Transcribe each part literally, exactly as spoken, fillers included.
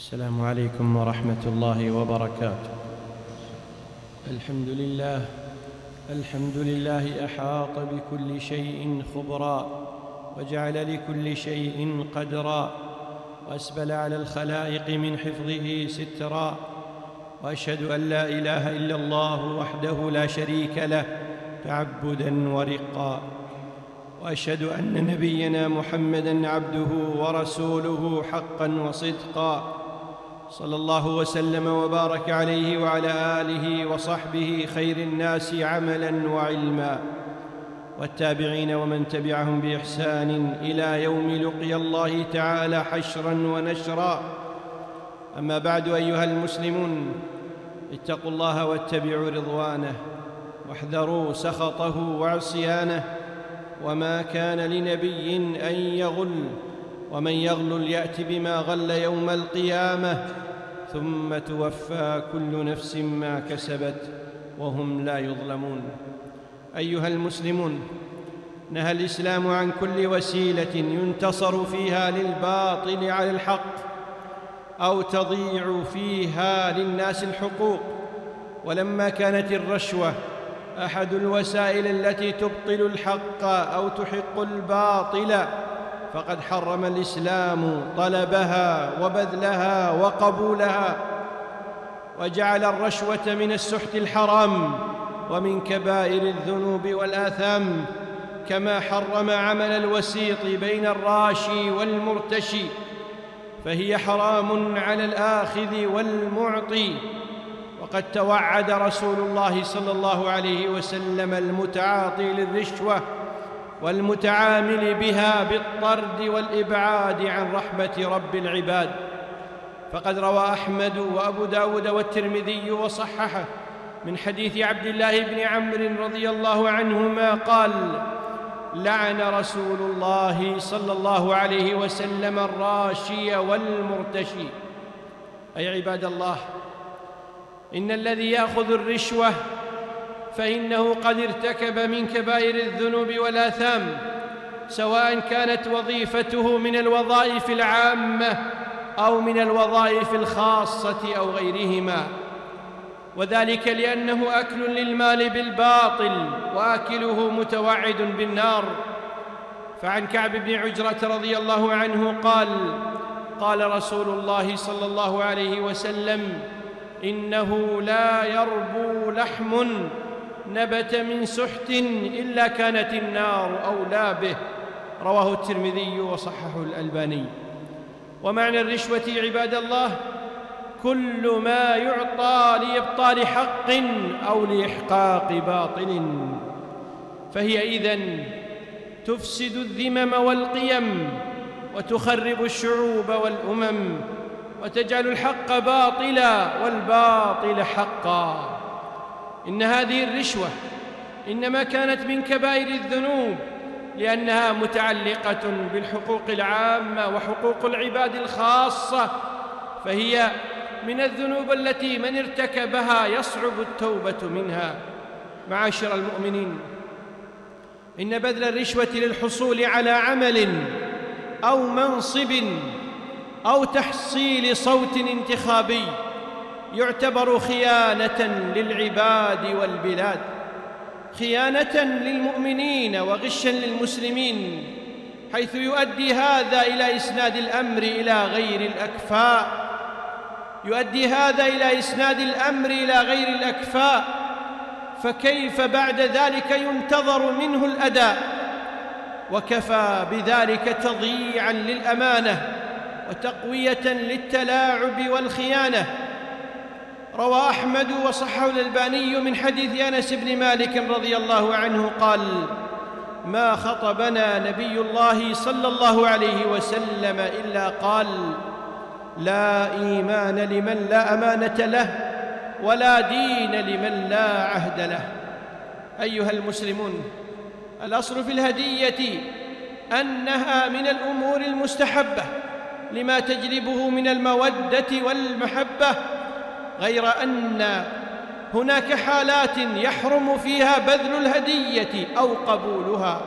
السلام عليكم ورحمة الله وبركاته. الحمد لله الحمد لله أحاط بكل شيء خبرا، وجعل لكل شيء قدرا، وأسبل على الخلائق من حفظه سترا، وأشهد أن لا إله إلا الله وحده لا شريك له تعبدا ورقا، وأشهد أن نبينا محمدًا عبده ورسوله حقا وصدقا، صلى الله وسلم وبارك عليه وعلى آله وصحبه خير الناس عملا وعلما، والتابعين ومن تبعهم بإحسان إلى يوم لقي الله تعالى حشرا ونشرا. أما بعد، أيها المسلمون، اتقوا الله واتبعوا رضوانه، واحذروا سخطه وعصيانه، وما كان لنبي أن يغل، ومن يغلل يأت بما غل يوم القيامة، ثم توفى كل نفس ما كسبت وهم لا يظلمون. أيها المسلمون، نهى الإسلام عن كل وسيلة ينتصر فيها للباطل على الحق، أو تضيع فيها للناس الحقوق. ولما كانت الرشوة أحد الوسائل التي تبطل الحق أو تحق الباطل، فقد حرم الإسلام طلبها وبذلها وقبولها، وجعل الرشوة من السحت الحرام ومن كبائر الذنوب والآثام، كما حرم عمل الوسيط بين الراشي والمرتشي، فهي حرام على الآخذ والمعطي. وقد توعد رسول الله صلى الله عليه وسلم المتعاطي للرشوة والمتعامل بها بالطرد والإبعاد عن رحمة رب العباد، فقد روى أحمد وأبو داود والترمذي وصححه من حديث عبد الله بن عمرو رضي الله عنهما قال: لعن رسول الله صلى الله عليه وسلم الراشي والمرتشي. أي عباد الله، إن الذي يأخذ الرشوة فإنه قد ارتكب من كبائر الذنوب والآثام، سواء كانت وظيفته من الوظائف العامة أو من الوظائف الخاصة أو غيرهما، وذلك لأنه أكل للمال بالباطل، وآكله متوعد بالنار. فعن كعب بن عجرة رضي الله عنه قال: قال رسول الله صلى الله عليه وسلم: إنه لا يربو لحم نبت من سحت إلا كانت النار أولى به. رواه الترمذي وصححه الألباني. ومعنى الرشوة عباد الله كل ما يعطى لإبطال حق أو لإحقاق باطل، فهي إذن تفسد الذمم والقيم، وتخرب الشعوب والأمم، وتجعل الحق باطلا والباطل حقا. إن هذه الرشوة إنما كانت من كبائر الذنوب لأنها متعلقة بالحقوق العامة وحقوق العباد الخاصة، فهي من الذنوب التي من ارتكبها يصعب التوبة منها. معاشر المؤمنين، إن بذل الرشوة للحصول على عمل أو منصب أو تحصيل صوت انتخابي يعتبر خيانة للعباد والبلاد، خيانة للمؤمنين وغشا للمسلمين، حيث يؤدي هذا إلى إسناد الأمر إلى غير الأكفاء يؤدي هذا إلى إسناد الأمر إلى غير الأكفاء فكيف بعد ذلك ينتظر منه الأداء؟ وكفى بذلك تضييعا للأمانة وتقوية للتلاعب والخيانة. روى أحمد وصححه الألباني من حديث أنس بن مالك رضي الله عنه قال: ما خطبنا نبي الله صلى الله عليه وسلم إلا قال: لا إيمان لمن لا أمانة له، ولا دين لمن لا عهد له. أيها المسلمون، الأصل في الهدية أنها من الأمور المستحبة لما تجلبه من المودة والمحبة، غير أن هناك حالات يحرم فيها بذل الهدية أو قبولها،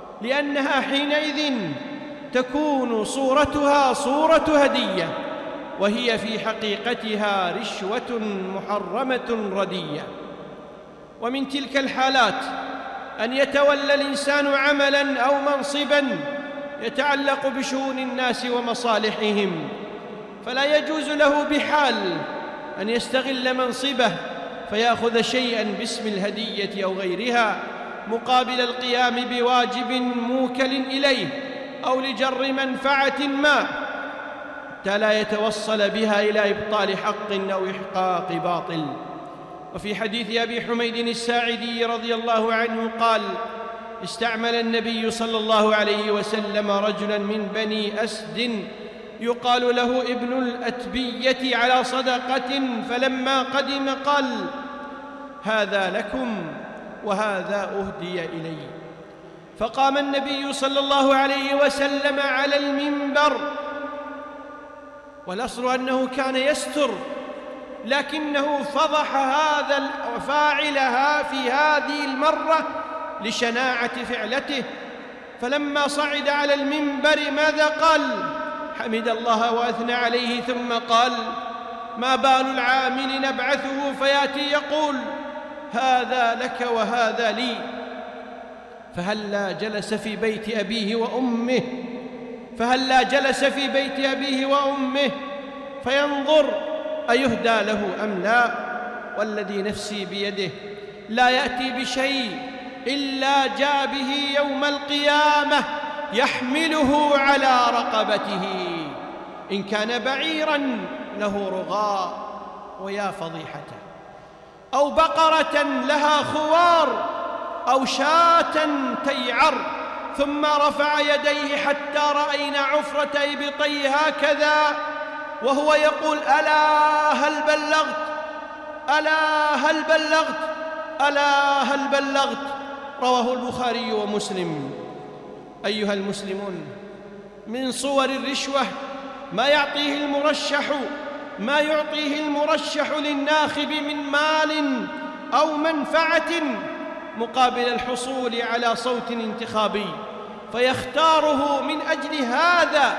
لأنها حينئذ تكون صورتها صورة هدية، وهي في حقيقتها رشوة محرمة ردية. ومن تلك الحالات أن يتولى الإنسان عملاً أو منصباً يتعلق بشؤون الناس ومصالحهم، فلا يجوز له بحال أن يستغل منصبه فيأخذ شيئاً باسم الهدية أو غيرها مقابل القيام بواجب موكل إليه أو لجر منفعة ما، حتى لا يتوصل بها إلى إبطال حق أو إحقاق باطل. وفي حديث أبي حميد الساعدي رضي الله عنه قال: استعمل النبي صلى الله عليه وسلم رجلاً من بني أسد يقال له ابن الأتبية على صدقة، فلما قدم قال: هذا لكم وهذا أهدي إلي. فقام النبي صلى الله عليه وسلم على المنبر، والأصل أنه كان يستر، لكنه فضح هذا فاعلها في هذه المرة لشناعة فعلته. فلما صعد على المنبر ماذا قال؟ حمد الله وأثنى عليه، ثم قال: ما بال العامل نبعثه فيأتي يقول هذا لك وهذا لي؟ فهلا جلس في بيت أبيه وأمه فهلا جلس في بيت أبيه وأمه فينظر أيهدى له أم لا؟ والذي نفسي بيده لا يأتي بشيء إلا جاء به يوم القيامة يحمله على رقبته، إن كان بعيراً له رغاء ويا فضيحته، أو بقرة لها خوار، أو شاة تيعر، ثم رفع يديه حتى رأينا عفرة إبطيه هكذا وهو يقول: ألا هل بلغت؟ ألا هل بلغت؟ ألا هل بلغت؟ رواه البخاري ومسلم. أيها المسلمون، من صور الرشوة ما يعطيه المرشح ما يعطيه المرشح للناخب من مال أو منفعة مقابل الحصول على صوت انتخابي، فيختاره من أجل هذا،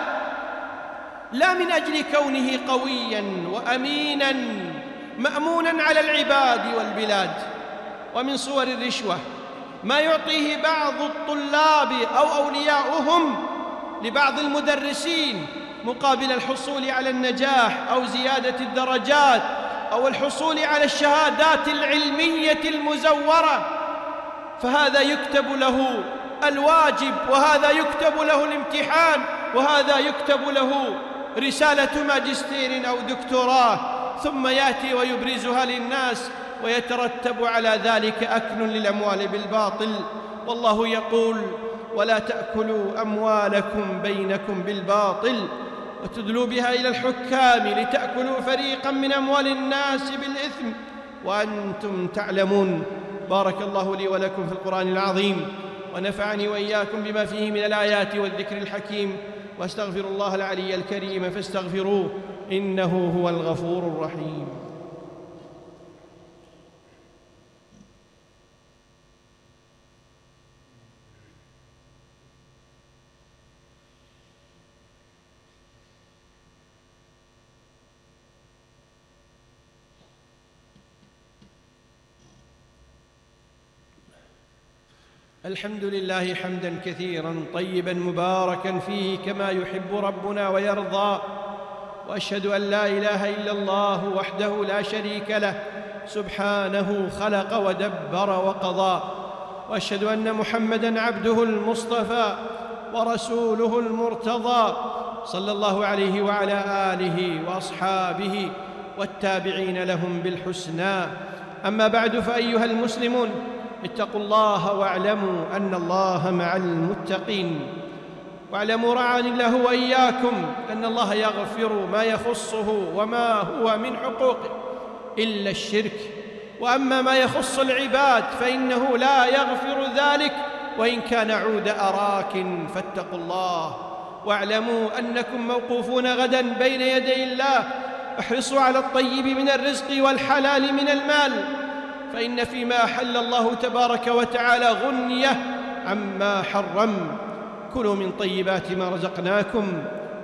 لا من أجل كونه قوياً وأميناً مأموناً على العباد والبلاد. ومن صور الرشوة ما يعطيه بعض الطلاب أو أولياؤهم لبعض المدرسين مقابل الحصول على النجاح أو زيادة الدرجات أو الحصول على الشهادات العلمية المزورة، فهذا يكتب له الواجب، وهذا يكتب له الامتحان، وهذا يكتب له رسالة ماجستير أو دكتوراه، ثم يأتي ويبرزها للناس، ويترتب على ذلك أكل للأموال بالباطل. والله يقول: ولا تأكلوا أموالكم بينكم بالباطل وتدلوا بها إلى الحكام لتأكلوا فريقا من أموال الناس بالإثم وأنتم تعلمون. بارك الله لي ولكم في القرآن العظيم، ونفعني وإياكم بما فيه من الآيات والذكر الحكيم، وأستغفر الله العلي الكريم فاستغفروه إنه هو الغفور الرحيم. الحمد لله حمداً كثيراً طيباً مباركاً فيه كما يحب ربنا ويرضى، وأشهد أن لا إله إلا الله وحده لا شريك له سبحانه خلق ودبر وقضى، وأشهد أن محمداً عبده المصطفى ورسوله المرتضى، صلى الله عليه وعلى آله وأصحابه والتابعين لهم بالحسنى. أما بعد، فأيها المسلمون، اتقوا الله واعلموا أن الله مع المتقين، واعلموا رعاني الله وإياكم أن الله يغفر ما يخصه وما هو من حقوقه إلا الشرك، وأما ما يخص العباد فإنه لا يغفر ذلك وإن كان عود أراك، فاتقوا الله واعلموا أنكم موقوفون غدا بين يدي الله. احرصوا على الطيب من الرزق والحلال من المال، فإن فيما أحل الله تبارك وتعالى غنية عما حرم. كلوا من طيبات ما رزقناكم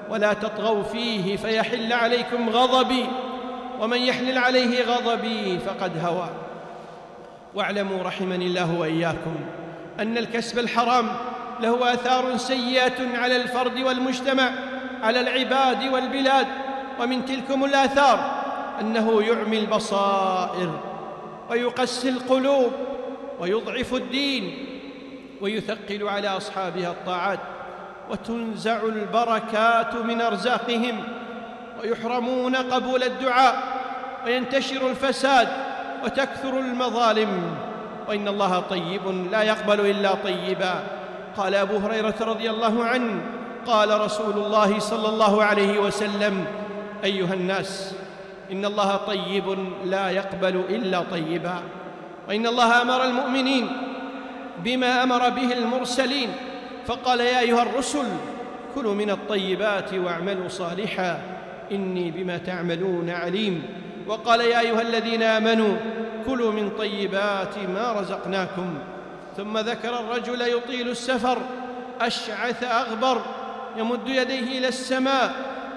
ولا تطغوا فيه فيحل عليكم غضبي ومن يحلل عليه غضبي فقد هوى. واعلموا رحمني الله وإياكم أن الكسب الحرام له آثار سيئة على الفرد والمجتمع، على العباد والبلاد. ومن تلكم الآثار أنه يعمي البصائر ويقسي القلوب ويضعف الدين ويثقل على أصحابها الطاعات، وتنزع البركات من أرزاقهم ويحرمون قبول الدعاء، وينتشر الفساد وتكثر المظالم. وإن الله طيب لا يقبل إلا طيبا. قال أبو هريرة رضي الله عنه قال رسول الله صلى الله عليه وسلم: أيها الناس، إن الله طيب لا يقبل إلا طيبا. وإن الله أمر المؤمنين بما أمر به المرسلين، فقال: يا أيها الرسل كلوا من الطيبات واعملوا صالحا إني بما تعملون عليم. وقال: يا أيها الذين آمنوا كلوا من طيبات ما رزقناكم. ثم ذكر الرجل يطيل السفر أشعث أغبر يمد يديه إلى السماء: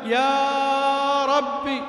يا ربي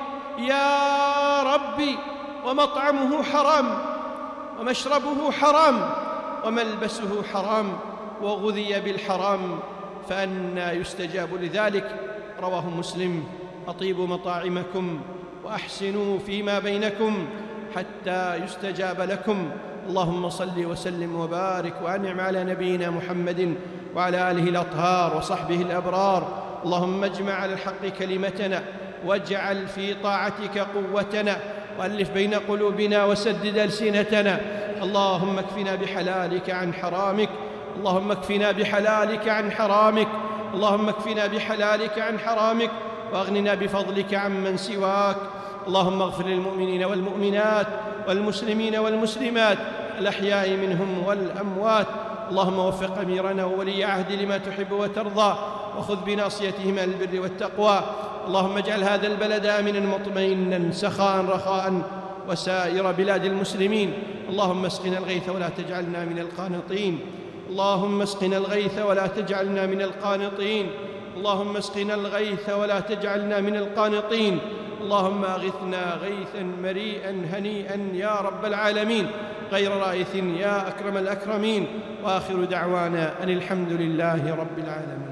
يا ربي، ومطعمه حرام ومشربه حرام وملبسه حرام وغذي بالحرام، فأنى يستجاب لذلك؟ رواه مسلم. أطيبوا مطاعمكم وأحسنوا فيما بينكم حتى يستجاب لكم. اللهم صل وسلم وبارك وأنعم على نبينا محمد وعلى آله الأطهار وصحبه الأبرار. اللهم اجمع على الحق كلمتنا، واجعل في طاعتك قوتنا، وألف بين قلوبنا وسدد ألسنتنا. اللهم اكفنا بحلالك عن حرامك اللهم اكفنا بحلالك عن حرامك اللهم اكفنا بحلالك عن حرامك واغننا بفضلك عمن سواك. اللهم اغفر للمؤمنين والمؤمنات والمسلمين والمسلمات الأحياء منهم والأموات. اللهم وفق أميرنا وولي عهد لما تحب وترضى، وخذ بناصيتهم إلى البر والتقوى. اللهم اجعل هذا البلد آمنا مطمئنا سخاء رخاء وسائر بلاد المسلمين. اللهم اسقنا الغيث ولا تجعلنا من القانطين اللهم اسقنا الغيث ولا تجعلنا من القانطين اللهم اسقنا الغيث ولا تجعلنا من القانطين اللهم أغثنا غيثا مريئا هنيئا يا رب العالمين، غير رائث يا أكرم الأكرمين. وآخر دعوانا أن الحمد لله رب العالمين.